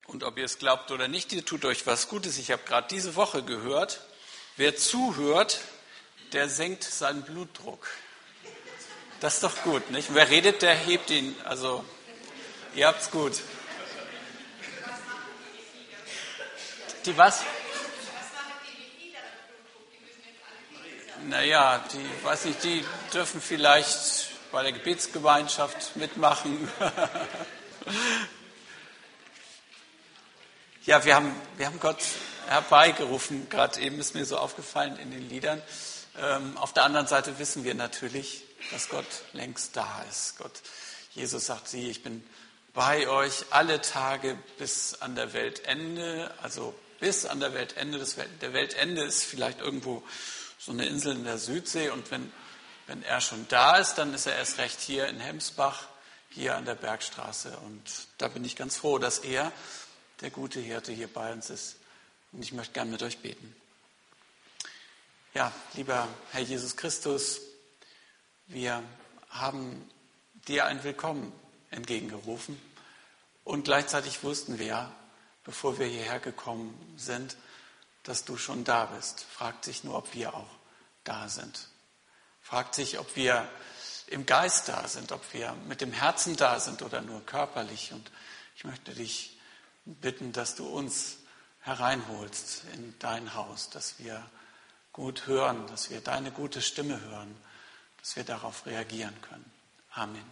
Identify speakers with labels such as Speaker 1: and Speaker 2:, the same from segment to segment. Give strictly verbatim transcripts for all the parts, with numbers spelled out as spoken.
Speaker 1: Und ob ihr es glaubt oder nicht, ihr tut euch was Gutes. Ich habe gerade diese Woche gehört, wer zuhört, der senkt seinen Blutdruck. Das ist doch gut, nicht? Wer redet, der hebt ihn. Also, ihr habt's gut. Die was? Naja, die, weiß nicht, die dürfen vielleicht bei der Gebetsgemeinschaft mitmachen. Ja, wir haben, wir haben Gott herbeigerufen, gerade eben ist mir so aufgefallen in den Liedern. Ähm, auf der anderen Seite wissen wir natürlich, dass Gott längst da ist. Gott, Jesus sagt, sieh, ich bin bei euch alle Tage bis an der Weltende, also bis an der Weltende. Das Welt, der Weltende ist vielleicht irgendwo so eine Insel in der Südsee und wenn, wenn er schon da ist, dann ist er erst recht hier in Hemsbach, hier an der Bergstraße. Und da bin ich ganz froh, dass er, der gute Hirte, hier bei uns ist. Und ich möchte gerne mit euch beten. Ja, lieber Herr Jesus Christus, wir haben dir ein Willkommen entgegengerufen und gleichzeitig wussten wir, bevor wir hierher gekommen sind, dass du schon da bist. Fragt sich nur, ob wir auch da sind. Fragt sich, ob wir im Geist da sind, ob wir mit dem Herzen da sind oder nur körperlich. Und ich möchte dich bitten, dass du uns hereinholst in dein Haus, dass wir gut hören, dass wir deine gute Stimme hören, dass wir darauf reagieren können. Amen.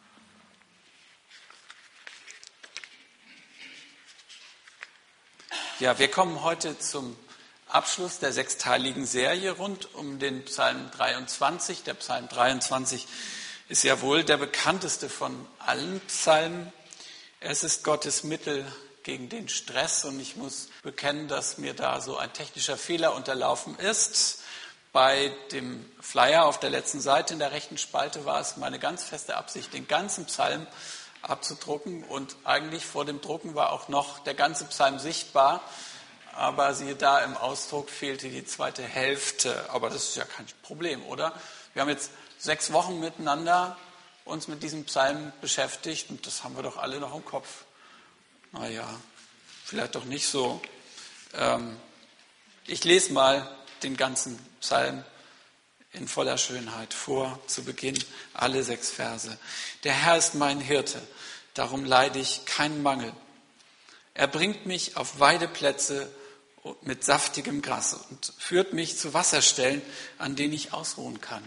Speaker 1: Ja, wir kommen heute zum Abschluss der sechsteiligen Serie rund um den Psalm dreiundzwanzig. Der Psalm dreiundzwanzig ist ja wohl der bekannteste von allen Psalmen. Es ist Gottes Mittel gegen den Stress und ich muss bekennen, dass mir da so ein technischer Fehler unterlaufen ist. Bei dem Flyer auf der letzten Seite in der rechten Spalte war es meine ganz feste Absicht, den ganzen Psalm abzudrucken und eigentlich vor dem Drucken war auch noch der ganze Psalm sichtbar, aber siehe da, im Ausdruck fehlte die zweite Hälfte, aber das ist ja kein Problem, oder? Wir haben jetzt sechs Wochen miteinander uns mit diesem Psalm beschäftigt und das haben wir doch alle noch im Kopf. Naja, vielleicht doch nicht so. Ähm, ich lese mal den ganzen Psalm in voller Schönheit vor, zu Beginn alle sechs Verse. Der Herr ist mein Hirte, darum leide ich keinen Mangel. Er bringt mich auf Weideplätze mit saftigem Gras und führt mich zu Wasserstellen, an denen ich ausruhen kann.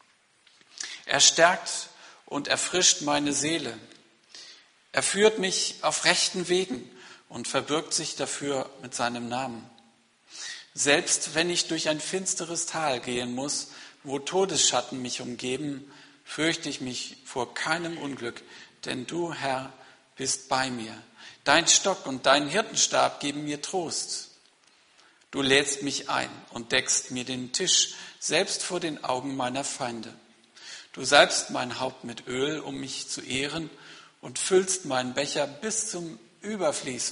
Speaker 1: Er stärkt und erfrischt meine Seele. Er führt mich auf rechten Wegen und verbirgt sich dafür mit seinem Namen. Selbst wenn ich durch ein finsteres Tal gehen muss, wo Todesschatten mich umgeben, fürchte ich mich vor keinem Unglück, denn du, Herr, bist bei mir. Dein Stock und dein Hirtenstab geben mir Trost. Du lädst mich ein und deckst mir den Tisch, selbst vor den Augen meiner Feinde. Du salbst mein Haupt mit Öl, um mich zu ehren, und füllst meinen Becher bis zum Überfließen.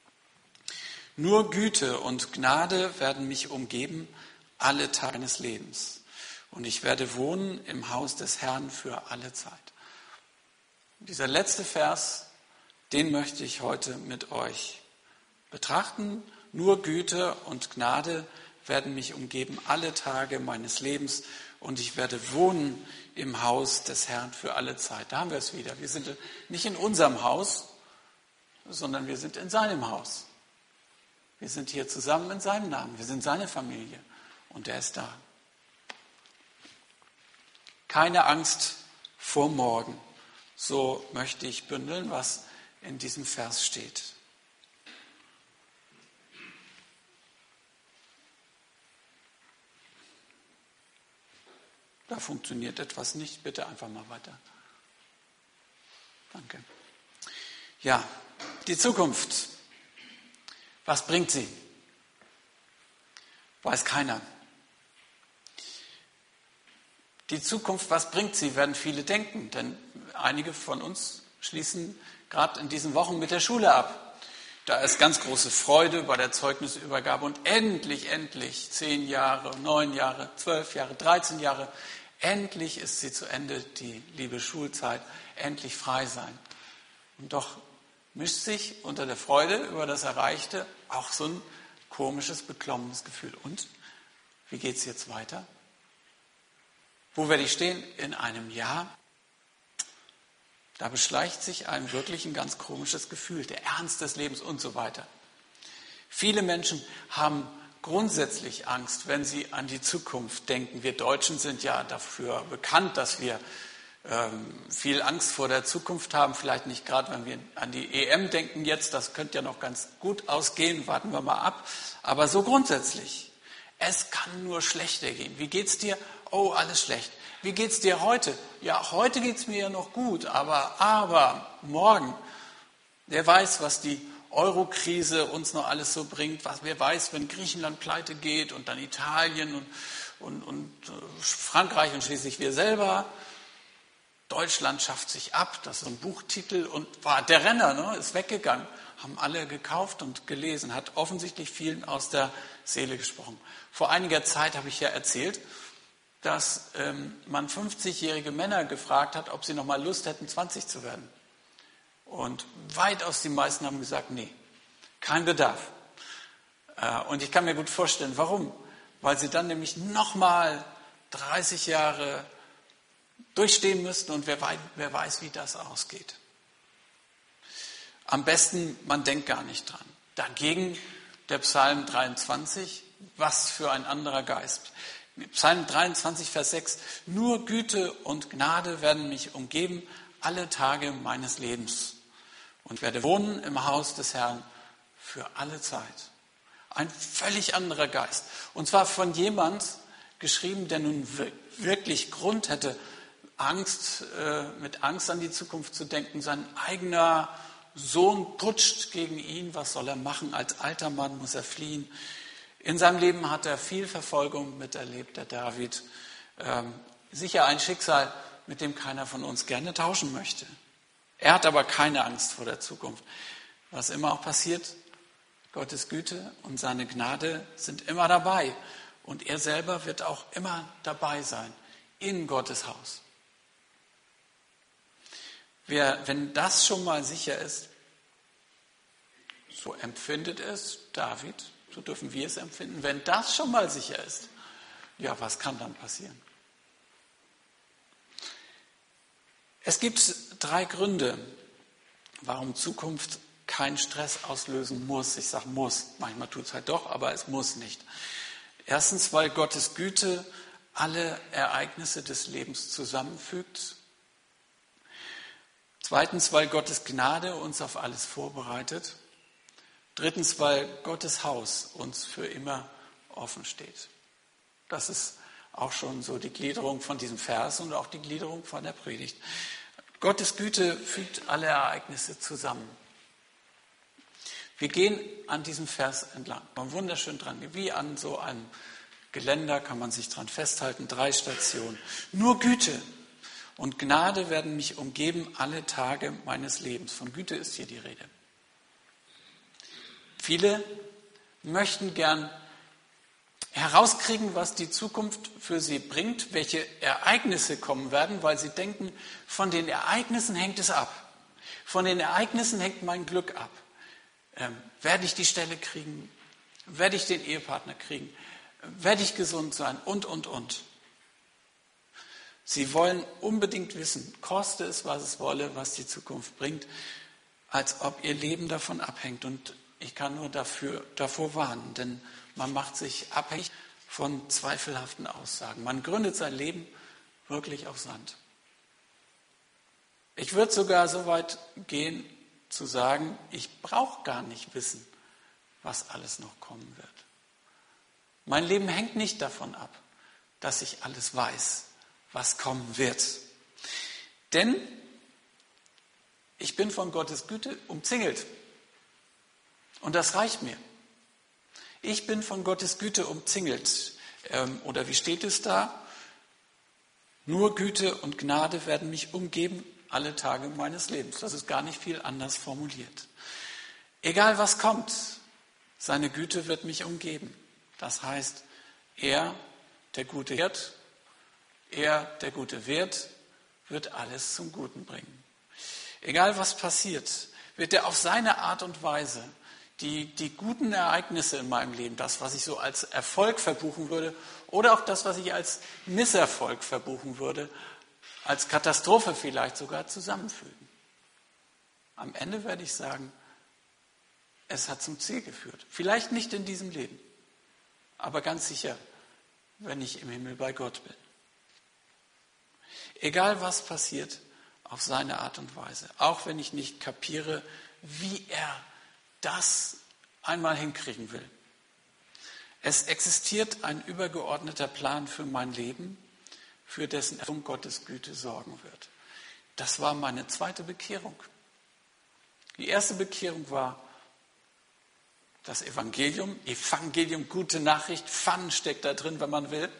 Speaker 1: Nur Güte und Gnade werden mich umgeben alle Tage meines Lebens. Und ich werde wohnen im Haus des Herrn für alle Zeit. Dieser letzte Vers, den möchte ich heute mit euch betrachten. Nur Güte und Gnade werden mich umgeben alle Tage meines Lebens. Und ich werde wohnen im Haus des Herrn für alle Zeit. Da haben wir es wieder. Wir sind nicht in unserem Haus, sondern wir sind in seinem Haus. Wir sind hier zusammen in seinem Namen. Wir sind seine Familie und er ist da. Keine Angst vor morgen. So möchte ich bündeln, was in diesem Vers steht. Da funktioniert etwas nicht. Bitte einfach mal weiter. Danke. Ja, die Zukunft. Was bringt sie? Weiß keiner. Die Zukunft, was bringt sie, werden viele denken. Denn einige von uns schließen gerade in diesen Wochen mit der Schule ab. Da ist ganz große Freude bei der Zeugnisübergabe. Und endlich, endlich, zehn Jahre, neun Jahre, zwölf Jahre, dreizehn Jahre, endlich ist sie zu Ende, die liebe Schulzeit, endlich frei sein. Und doch mischt sich unter der Freude über das Erreichte auch so ein komisches, beklommenes Gefühl. Und wie geht es jetzt weiter? Wo werde ich stehen? In einem Jahr. Da beschleicht sich einem wirklich ein ganz komisches Gefühl, der Ernst des Lebens und so weiter. Viele Menschen haben grundsätzlich Angst, wenn sie an die Zukunft denken. Wir Deutschen sind ja dafür bekannt, dass wir ähm, viel Angst vor der Zukunft haben. Vielleicht nicht gerade, wenn wir an die E M denken jetzt. Das könnte ja noch ganz gut ausgehen. Warten wir mal ab. Aber so grundsätzlich. Es kann nur schlechter gehen. Wie geht's dir? Oh, alles schlecht. Wie geht's dir heute? Ja, heute geht's mir ja noch gut, aber, aber morgen, wer weiß, was die Euro-Krise uns noch alles so bringt, was, wer weiß, wenn Griechenland pleite geht und dann Italien und, und, und Frankreich und schließlich wir selber. Deutschland schafft sich ab, das ist ein Buchtitel und war der Renner, ne, ist weggegangen, haben alle gekauft und gelesen, hat offensichtlich vielen aus der Seele gesprochen. Vor einiger Zeit habe ich ja erzählt, dass ähm, man fünfzigjährige Männer gefragt hat, ob sie noch mal Lust hätten, zwanzig zu werden. Und weitaus die meisten haben gesagt, nee, kein Bedarf. Äh, und ich kann mir gut vorstellen, warum? Weil sie dann nämlich noch mal dreißig Jahre durchstehen müssten und wer weiß, wer weiß, wie das ausgeht. Am besten, man denkt gar nicht dran. Dagegen der Psalm dreiundzwanzig, was für ein anderer Geist. Psalm dreiundzwanzig, Vers sechs, nur Güte und Gnade werden mich umgeben alle Tage meines Lebens und ich werde wohnen im Haus des Herrn für alle Zeit. Ein völlig anderer Geist. Und zwar von jemand geschrieben, der nun wirklich Grund hätte, Angst, äh, mit Angst an die Zukunft zu denken. Sein eigener Sohn putscht gegen ihn. Was soll er machen? Als alter Mann muss er fliehen. In seinem Leben hat er viel Verfolgung miterlebt, der David. Ähm, sicher ein Schicksal, mit dem keiner von uns gerne tauschen möchte. Er hat aber keine Angst vor der Zukunft. Was immer auch passiert, Gottes Güte und seine Gnade sind immer dabei. Und er selber wird auch immer dabei sein, in Gottes Haus. Wer, wenn das schon mal sicher ist, so empfindet es David, so dürfen wir es empfinden. Wenn das schon mal sicher ist, ja, was kann dann passieren? Es gibt drei Gründe, warum Zukunft keinen Stress auslösen muss. Ich sage muss, manchmal tut es halt doch, aber es muss nicht. Erstens, weil Gottes Güte alle Ereignisse des Lebens zusammenfügt. Zweitens, weil Gottes Gnade uns auf alles vorbereitet. Drittens, weil Gottes Haus uns für immer offen steht. Das ist auch schon so die Gliederung von diesem Vers und auch die Gliederung von der Predigt. Gottes Güte fügt alle Ereignisse zusammen. Wir gehen an diesem Vers entlang, man wunderschön dran, wie an so einem Geländer kann man sich dran festhalten, drei Stationen. Nur Güte und Gnade werden mich umgeben alle Tage meines Lebens. Von Güte ist hier die Rede. Viele möchten gern herauskriegen, was die Zukunft für sie bringt, welche Ereignisse kommen werden, weil sie denken, von den Ereignissen hängt es ab. Von den Ereignissen hängt mein Glück ab. Ähm, werde ich die Stelle kriegen? Werde ich den Ehepartner kriegen? Werde ich gesund sein? Und, und, und. Sie wollen unbedingt wissen, koste es, was es wolle, was die Zukunft bringt, als ob ihr Leben davon abhängt. Und ich kann nur dafür, davor warnen, denn man macht sich abhängig von zweifelhaften Aussagen. Man gründet sein Leben wirklich auf Sand. Ich würde sogar so weit gehen, zu sagen, ich brauche gar nicht wissen, was alles noch kommen wird. Mein Leben hängt nicht davon ab, dass ich alles weiß, was kommen wird. Denn ich bin von Gottes Güte umzingelt. Und das reicht mir. Ich bin von Gottes Güte umzingelt. Ähm, oder wie steht es da? Nur Güte und Gnade werden mich umgeben alle Tage meines Lebens. Das ist gar nicht viel anders formuliert. Egal was kommt, seine Güte wird mich umgeben. Das heißt, er, der gute Hirt, er, der gute Wirt, wird alles zum Guten bringen. Egal was passiert, wird er auf seine Art und Weise die, die guten Ereignisse in meinem Leben, das, was ich so als Erfolg verbuchen würde, oder auch das, was ich als Misserfolg verbuchen würde, als Katastrophe vielleicht sogar zusammenfügen. Am Ende werde ich sagen, es hat zum Ziel geführt. Vielleicht nicht in diesem Leben, aber ganz sicher, wenn ich im Himmel bei Gott bin. Egal was passiert, auf seine Art und Weise. Auch wenn ich nicht kapiere, wie er das einmal hinkriegen will. Es existiert ein übergeordneter Plan für mein Leben, für dessen Erfüllung Gottes Güte sorgen wird. Das war meine zweite Bekehrung. Die erste Bekehrung war das Evangelium. Evangelium, gute Nachricht, Fun steckt da drin, wenn man will.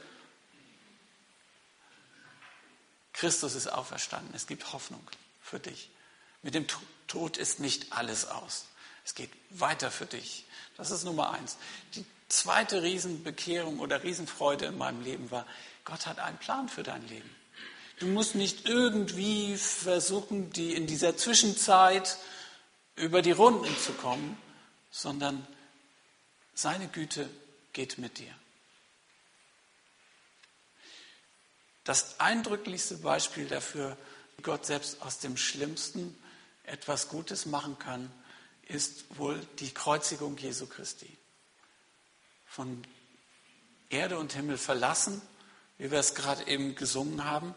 Speaker 1: Christus ist auferstanden. Es gibt Hoffnung für dich. Mit dem Tod ist nicht alles aus. Es geht weiter für dich. Das ist Nummer eins. Die zweite Riesenbekehrung oder Riesenfreude in meinem Leben war, Gott hat einen Plan für dein Leben. Du musst nicht irgendwie versuchen, die in dieser Zwischenzeit über die Runden zu kommen, sondern seine Güte geht mit dir. Das eindrücklichste Beispiel dafür, wie Gott selbst aus dem Schlimmsten etwas Gutes machen kann, ist wohl die Kreuzigung Jesu Christi. Von Erde und Himmel verlassen, wie wir es gerade eben gesungen haben.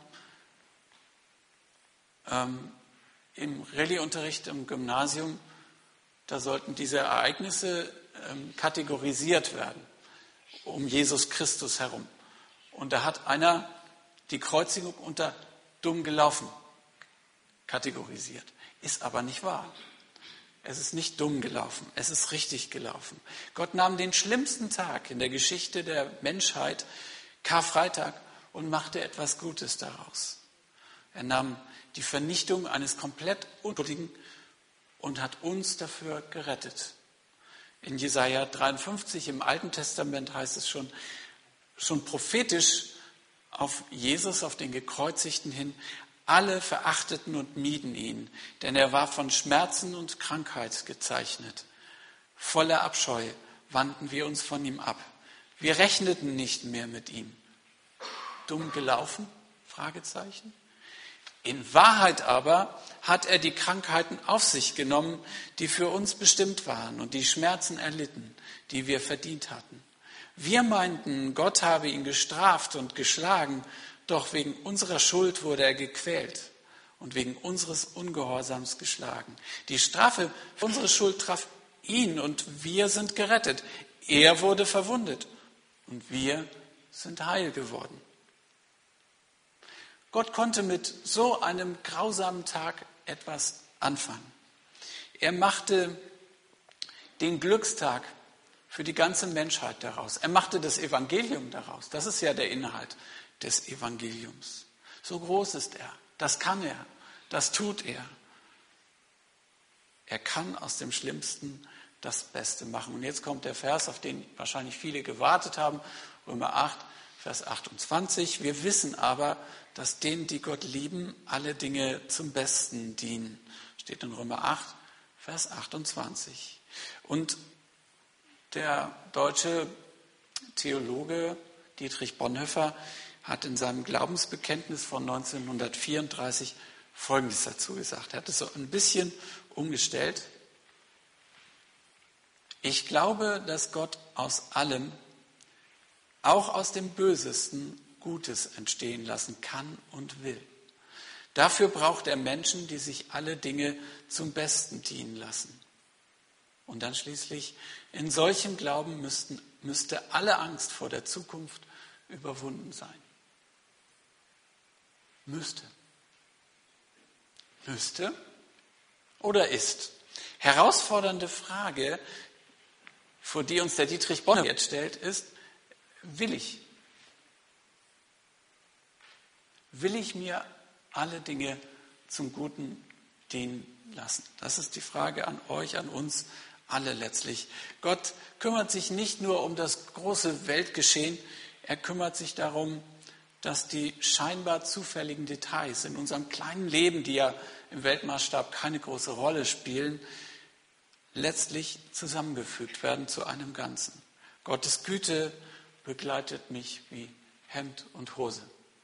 Speaker 1: Ähm, Im Rallye-Unterricht im Gymnasium, da sollten diese Ereignisse ähm, kategorisiert werden, um Jesus Christus herum. Und da hat einer die Kreuzigung unter dumm gelaufen kategorisiert. Ist aber nicht wahr. Es ist nicht dumm gelaufen, es ist richtig gelaufen. Gott nahm den schlimmsten Tag in der Geschichte der Menschheit, Karfreitag, und machte etwas Gutes daraus. Er nahm die Vernichtung eines komplett Unschuldigen und hat uns dafür gerettet. In Jesaja dreiundfünfzig im Alten Testament heißt es schon, schon prophetisch auf Jesus, auf den Gekreuzigten hin: Alle verachteten und mieden ihn, denn er war von Schmerzen und Krankheit gezeichnet. Voller Abscheu wandten wir uns von ihm ab. Wir rechneten nicht mehr mit ihm. Dumm gelaufen? Fragezeichen. In Wahrheit aber hat er die Krankheiten auf sich genommen, die für uns bestimmt waren, und die Schmerzen erlitten, die wir verdient hatten. Wir meinten, Gott habe ihn gestraft und geschlagen, doch wegen unserer Schuld wurde er gequält und wegen unseres Ungehorsams geschlagen. Die Strafe für unsere Schuld traf ihn und wir sind gerettet. Er wurde verwundet und wir sind heil geworden. Gott konnte mit so einem grausamen Tag etwas anfangen. Er machte den Glückstag für die ganze Menschheit daraus. Er machte das Evangelium daraus. Das ist ja der Inhalt des Evangeliums. So groß ist er. Das kann er. Das tut er. Er kann aus dem Schlimmsten das Beste machen. Und jetzt kommt der Vers, auf den wahrscheinlich viele gewartet haben. Römer acht, Vers achtundzwanzig. Wir wissen aber, dass denen, die Gott lieben, alle Dinge zum Besten dienen. Steht in Römer acht, Vers achtundzwanzig. Und der deutsche Theologe Dietrich Bonhoeffer hat in seinem Glaubensbekenntnis von neunzehnhundertvierunddreißig Folgendes dazu gesagt. Er hat es so ein bisschen umgestellt. Ich glaube, dass Gott aus allem, auch aus dem Bösesten, Gutes entstehen lassen kann und will. Dafür braucht er Menschen, die sich alle Dinge zum Besten dienen lassen. Und dann schließlich, in solchem Glauben müssten, müsste alle Angst vor der Zukunft überwunden sein. Müsste. Müsste oder ist? Herausfordernde Frage, vor die uns der Dietrich Bonhoeffer jetzt stellt, ist: Will ich? Will ich mir alle Dinge zum Guten dienen lassen? Das ist die Frage an euch, an uns alle letztlich. Gott kümmert sich nicht nur um das große Weltgeschehen, er kümmert sich darum, dass die scheinbar zufälligen Details in unserem kleinen Leben, die ja im Weltmaßstab keine große Rolle spielen, letztlich zusammengefügt werden zu einem Ganzen. Gottes Güte begleitet mich wie Hemd und Hose.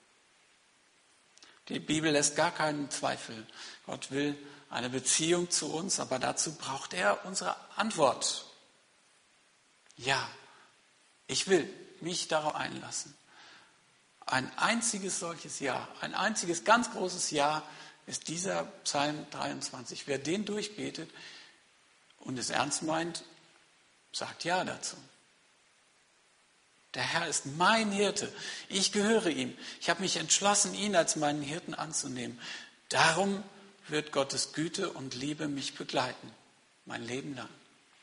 Speaker 1: Die Bibel lässt gar keinen Zweifel. Gott will eine Beziehung zu uns, aber dazu braucht er unsere Antwort. Ja, ich will mich darauf einlassen. Ein einziges solches Ja, ein einziges ganz großes Ja ist dieser Psalm dreiundzwanzig. Wer den durchbetet und es ernst meint, sagt Ja dazu. Der Herr ist mein Hirte. Ich gehöre ihm. Ich habe mich entschlossen, ihn als meinen Hirten anzunehmen. Darum wird Gottes Güte und Liebe mich begleiten, mein Leben lang.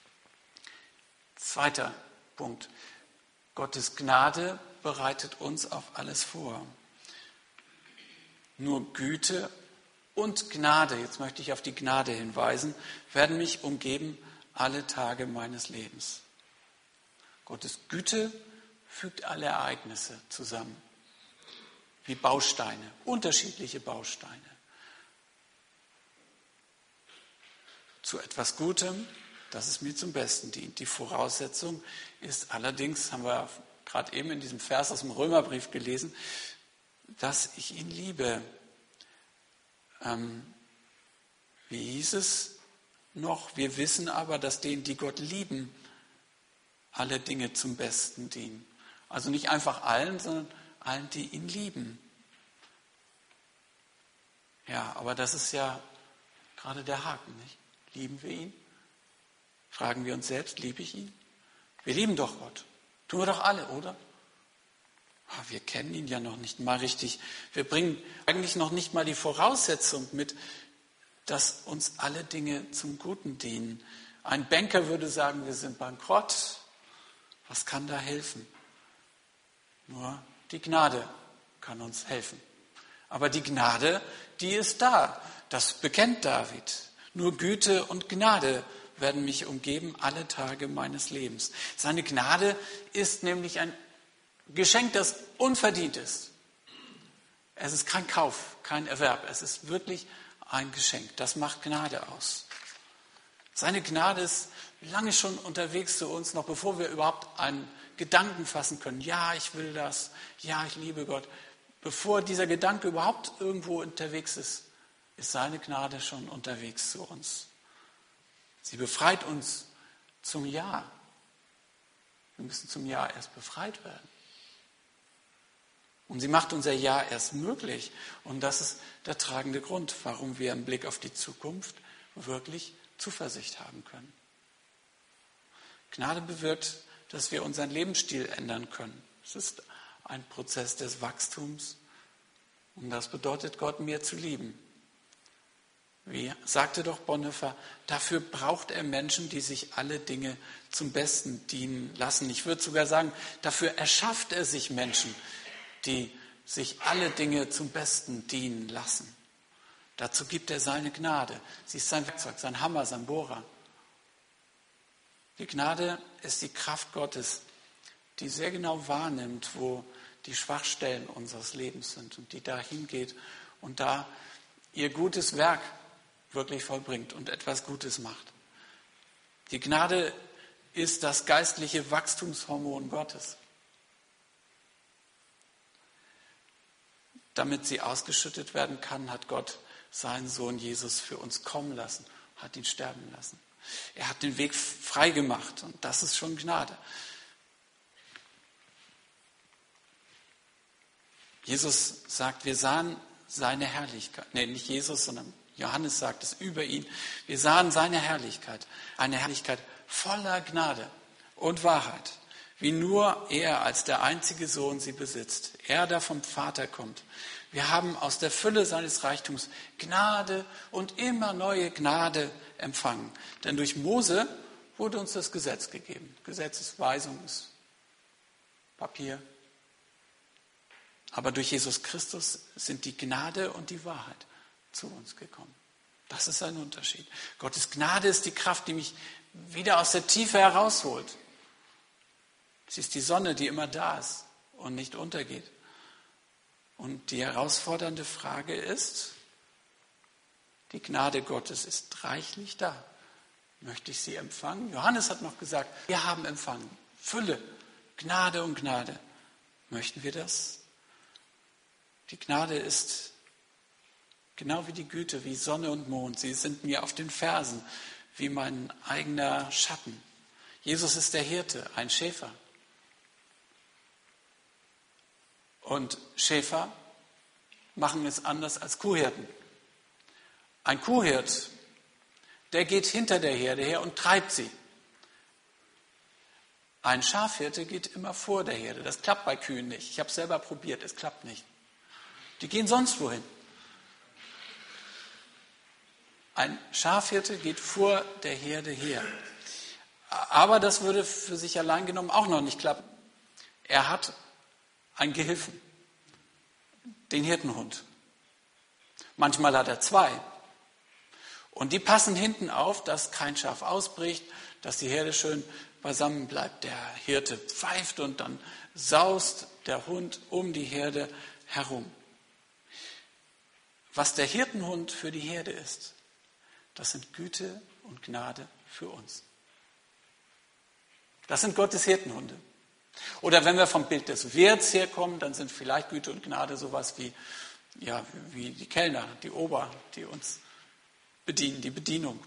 Speaker 1: Zweiter Punkt. Gottes Gnade bereitet uns auf alles vor. Nur Güte und Gnade, jetzt möchte ich auf die Gnade hinweisen, werden mich umgeben alle Tage meines Lebens. Gottes Güte fügt alle Ereignisse zusammen, wie Bausteine, unterschiedliche Bausteine. Zu etwas Gutem, dass es mir zum Besten dient. Die Voraussetzung ist allerdings, haben wir gerade eben in diesem Vers aus dem Römerbrief gelesen, dass ich ihn liebe. Ähm, wie hieß es noch? Wir wissen aber, dass denen, die Gott lieben, alle Dinge zum Besten dienen. Also nicht einfach allen, sondern allen, die ihn lieben. Ja, aber das ist ja gerade der Haken, nicht? Lieben wir ihn? Fragen wir uns selbst, liebe ich ihn? Wir lieben doch Gott. Tun wir doch alle, oder? Wir kennen ihn ja noch nicht mal richtig. Wir bringen eigentlich noch nicht mal die Voraussetzung mit, dass uns alle Dinge zum Guten dienen. Ein Banker würde sagen, wir sind bankrott. Was kann da helfen? Nur die Gnade kann uns helfen. Aber die Gnade, die ist da. Das bekennt David. Nur Güte und Gnade werden mich umgeben alle Tage meines Lebens. Seine Gnade ist nämlich ein Geschenk, das unverdient ist. Es ist kein Kauf, kein Erwerb. Es ist wirklich ein Geschenk. Das macht Gnade aus. Seine Gnade ist lange schon unterwegs zu uns, noch bevor wir überhaupt einen Gedanken fassen können. Ja, ich will das. Ja, ich liebe Gott. Bevor dieser Gedanke überhaupt irgendwo unterwegs ist, ist seine Gnade schon unterwegs zu uns. Sie befreit uns zum Ja. Wir müssen zum Ja erst befreit werden. Und sie macht unser Ja erst möglich. Und das ist der tragende Grund, warum wir im Blick auf die Zukunft wirklich Zuversicht haben können. Gnade bewirkt, dass wir unseren Lebensstil ändern können. Es ist ein Prozess des Wachstums. Und das bedeutet, Gott mehr zu lieben. Wie sagte doch Bonhoeffer, dafür braucht er Menschen, die sich alle Dinge zum Besten dienen lassen. Ich würde sogar sagen, dafür erschafft er sich Menschen, die sich alle Dinge zum Besten dienen lassen. Dazu gibt er seine Gnade. Sie ist sein Werkzeug, sein Hammer, sein Bohrer. Die Gnade ist die Kraft Gottes, die sehr genau wahrnimmt, wo die Schwachstellen unseres Lebens sind und die dahin geht und da ihr gutes Werk wirklich vollbringt und etwas Gutes macht. Die Gnade ist das geistliche Wachstumshormon Gottes. Damit sie ausgeschüttet werden kann, hat Gott seinen Sohn Jesus für uns kommen lassen, hat ihn sterben lassen. Er hat den Weg frei gemacht und das ist schon Gnade. Jesus sagt, wir sahen seine Herrlichkeit. Nee, nicht Jesus, sondern Johannes sagt es über ihn. Wir sahen seine Herrlichkeit, eine Herrlichkeit voller Gnade und Wahrheit, wie nur er als der einzige Sohn sie besitzt. Er, der vom Vater kommt. Wir haben aus der Fülle seines Reichtums Gnade und immer neue Gnade empfangen. Denn durch Mose wurde uns das Gesetz gegeben. Gesetzesweisung ist Papier. Aber durch Jesus Christus sind die Gnade und die Wahrheit zu uns gekommen. Das ist ein Unterschied. Gottes Gnade ist die Kraft, die mich wieder aus der Tiefe herausholt. Sie ist die Sonne, die immer da ist und nicht untergeht. Und die herausfordernde Frage ist, die Gnade Gottes ist reichlich da. Möchte ich sie empfangen? Johannes hat noch gesagt, wir haben empfangen. Fülle, Gnade und Gnade. Möchten wir das? Die Gnade ist genau wie die Güte, wie Sonne und Mond. Sie sind mir auf den Fersen, wie mein eigener Schatten. Jesus ist der Hirte, ein Schäfer. Und Schäfer machen es anders als Kuhhirten. Ein Kuhhirt, der geht hinter der Herde her und treibt sie. Ein Schafhirte geht immer vor der Herde. Das klappt bei Kühen nicht. Ich habe es selber probiert, es klappt nicht. Die gehen sonst wohin. Ein Schafhirte geht vor der Herde her. Aber das würde für sich allein genommen auch noch nicht klappen. Er hat einen Gehilfen, den Hirtenhund. Manchmal hat er zwei. Und die passen hinten auf, dass kein Schaf ausbricht, dass die Herde schön beisammen bleibt. Der Hirte pfeift und dann saust der Hund um die Herde herum. Was der Hirtenhund für die Herde ist, das sind Güte und Gnade für uns. Das sind Gottes Hirtenhunde. Oder wenn wir vom Bild des Wirts herkommen, dann sind vielleicht Güte und Gnade sowas wie, ja, wie die Kellner, die Ober, die uns bedienen, die Bedienung.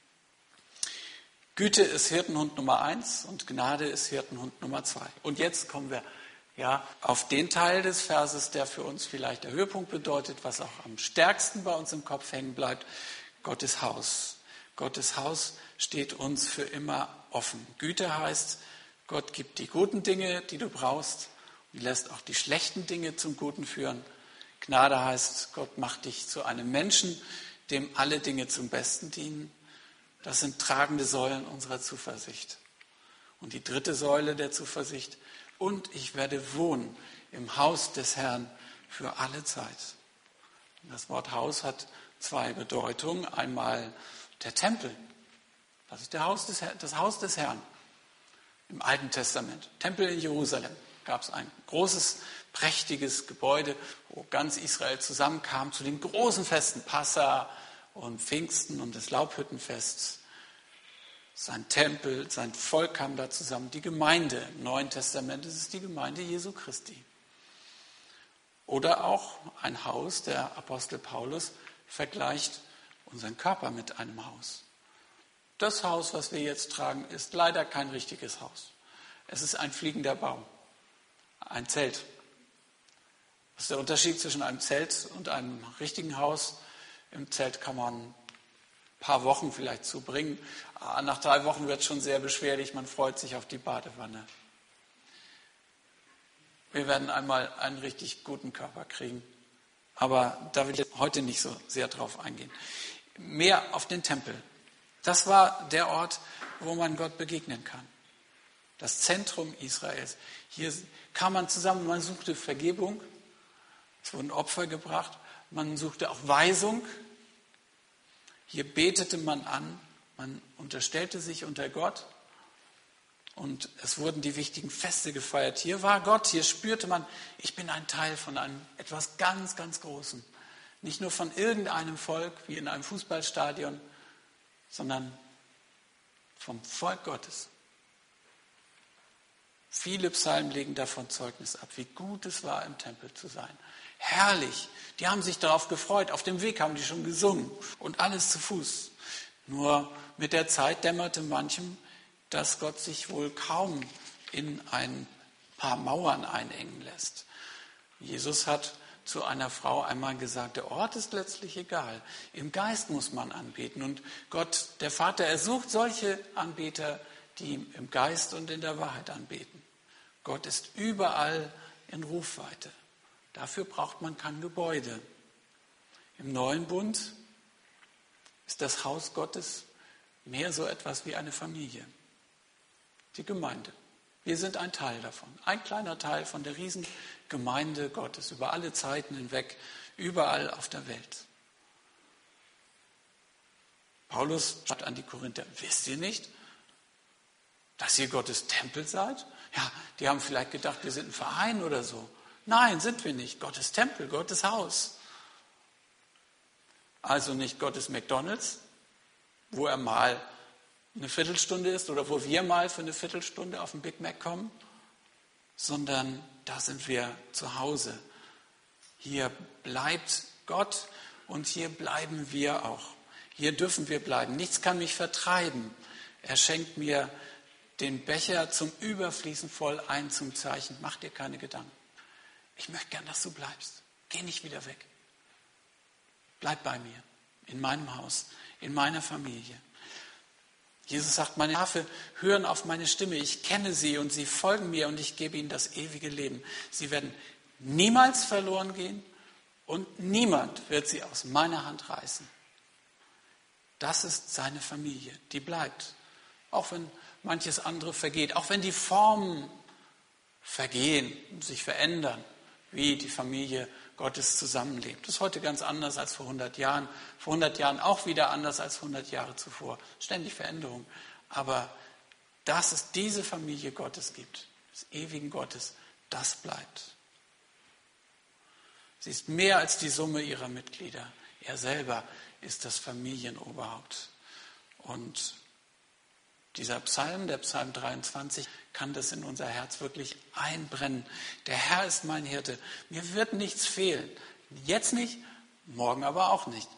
Speaker 1: Güte ist Hirtenhund Nummer eins und Gnade ist Hirtenhund Nummer zwei. Und jetzt kommen wir ja auf den Teil des Verses, der für uns vielleicht der Höhepunkt bedeutet, was auch am stärksten bei uns im Kopf hängen bleibt: Gottes Haus. Gottes Haus steht uns für immer offen. Güte heißt, Gott gibt die guten Dinge, die du brauchst, und lässt auch die schlechten Dinge zum Guten führen. Gnade heißt, Gott macht dich zu einem Menschen, dem alle Dinge zum Besten dienen. Das sind tragende Säulen unserer Zuversicht. Und die dritte Säule der Zuversicht: und ich werde wohnen im Haus des Herrn für alle Zeit. Das Wort Haus hat zwei Bedeutungen. Einmal der Tempel. Das ist der Haus des, das Haus des Herrn im Alten Testament. Tempel in Jerusalem. Gab es ein großes, prächtiges Gebäude, wo ganz Israel zusammenkam zu den großen Festen, Passa und Pfingsten und das Laubhüttenfest. Sein Tempel, sein Volk kam da zusammen. Die Gemeinde im Neuen Testament, das ist die Gemeinde Jesu Christi. Oder auch ein Haus, der Apostel Paulus vergleicht unseren Körper mit einem Haus. Das Haus, was wir jetzt tragen, ist leider kein richtiges Haus. Es ist ein fliegender Baum, ein Zelt. Was ist der Unterschied zwischen einem Zelt und einem richtigen Haus? Im Zelt kann man ein paar Wochen vielleicht zubringen. Nach drei Wochen wird es schon sehr beschwerlich, man freut sich auf die Badewanne. Wir werden einmal einen richtig guten Körper kriegen, aber da will ich heute nicht so sehr drauf eingehen. Mehr auf den Tempel. Das war der Ort, wo man Gott begegnen kann. Das Zentrum Israels. Hier kam man zusammen, man suchte Vergebung, es wurden Opfer gebracht, man suchte auch Weisung. Hier betete man an, man unterstellte sich unter Gott und es wurden die wichtigen Feste gefeiert. Hier war Gott, hier spürte man, ich bin ein Teil von einem etwas ganz, ganz Großen. Nicht nur von irgendeinem Volk, wie in einem Fußballstadion, sondern vom Volk Gottes. Viele Psalmen legen davon Zeugnis ab, wie gut es war, im Tempel zu sein. Herrlich. Die haben sich darauf gefreut. Auf dem Weg haben die schon gesungen und alles zu Fuß. Nur mit der Zeit dämmerte manchem, dass Gott sich wohl kaum in ein paar Mauern einengen lässt. Jesus hat zu einer Frau einmal gesagt, der Ort ist letztlich egal. Im Geist muss man anbeten. Und Gott, der Vater, er sucht solche Anbeter, die ihm im Geist und in der Wahrheit anbeten. Gott ist überall in Rufweite. Dafür braucht man kein Gebäude. Im Neuen Bund ist das Haus Gottes mehr so etwas wie eine Familie. Die Gemeinde. Wir sind ein Teil davon. Ein kleiner Teil von der Riesengemeinde Gottes über alle Zeiten hinweg, überall auf der Welt. Paulus schreibt an die Korinther, wisst ihr nicht, dass ihr Gottes Tempel seid? Ja, die haben vielleicht gedacht, wir sind ein Verein oder so. Nein, sind wir nicht. Gottes Tempel, Gottes Haus. Also nicht Gottes McDonald's, wo er mal eine Viertelstunde ist oder wo wir mal für eine Viertelstunde auf den Big Mac kommen, sondern da sind wir zu Hause. Hier bleibt Gott und hier bleiben wir auch. Hier dürfen wir bleiben. Nichts kann mich vertreiben. Er schenkt mir den Becher zum Überfließen voll ein zum Zeichen. Mach dir keine Gedanken. Ich möchte gern, dass du bleibst. Geh nicht wieder weg. Bleib bei mir, in meinem Haus, in meiner Familie. Jesus sagt, meine Schafe hören auf meine Stimme. Ich kenne sie und sie folgen mir und ich gebe ihnen das ewige Leben. Sie werden niemals verloren gehen und niemand wird sie aus meiner Hand reißen. Das ist seine Familie, die bleibt. Auch wenn manches andere vergeht, auch wenn die Formen vergehen und sich verändern, wie die Familie Gottes zusammenlebt. Das ist heute ganz anders als vor hundert Jahren. Vor hundert Jahren auch wieder anders als hundert Jahre zuvor. Ständig Veränderung. Aber dass es diese Familie Gottes gibt, des ewigen Gottes, das bleibt. Sie ist mehr als die Summe ihrer Mitglieder. Er selber ist das Familienoberhaupt. Und dieser Psalm, der Psalm dreiundzwanzig, kann das in unser Herz wirklich einbrennen. Der Herr ist mein Hirte. Mir wird nichts fehlen. Jetzt nicht, morgen aber auch nicht.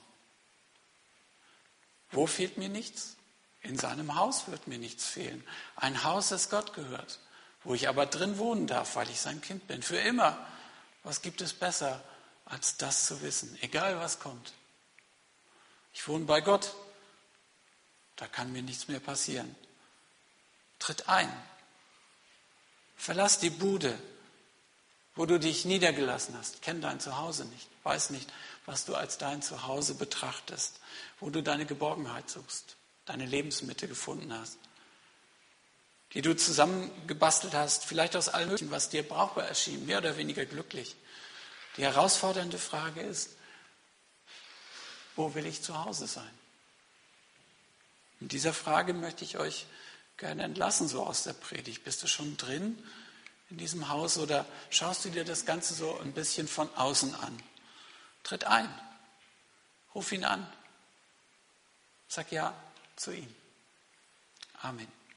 Speaker 1: Wo fehlt mir nichts? In seinem Haus wird mir nichts fehlen. Ein Haus, das Gott gehört, wo ich aber drin wohnen darf, weil ich sein Kind bin. Für immer. Was gibt es besser, als das zu wissen? Egal was kommt. Ich wohne bei Gott. Da kann mir nichts mehr passieren. Tritt ein. Verlass die Bude, wo du dich niedergelassen hast. Kenn dein Zuhause nicht. Weiß nicht, was du als dein Zuhause betrachtest. Wo du deine Geborgenheit suchst. Deine Lebensmitte gefunden hast. Die du zusammengebastelt hast. Vielleicht aus allem Möglichen, was dir brauchbar erschien. Mehr oder weniger glücklich. Die herausfordernde Frage ist, wo will ich zu Hause sein? In dieser Frage möchte ich euch gerne entlassen, so aus der Predigt. Bist du schon drin in diesem Haus oder schaust du dir das Ganze so ein bisschen von außen an? Tritt ein. Ruf ihn an. Sag ja zu ihm. Amen.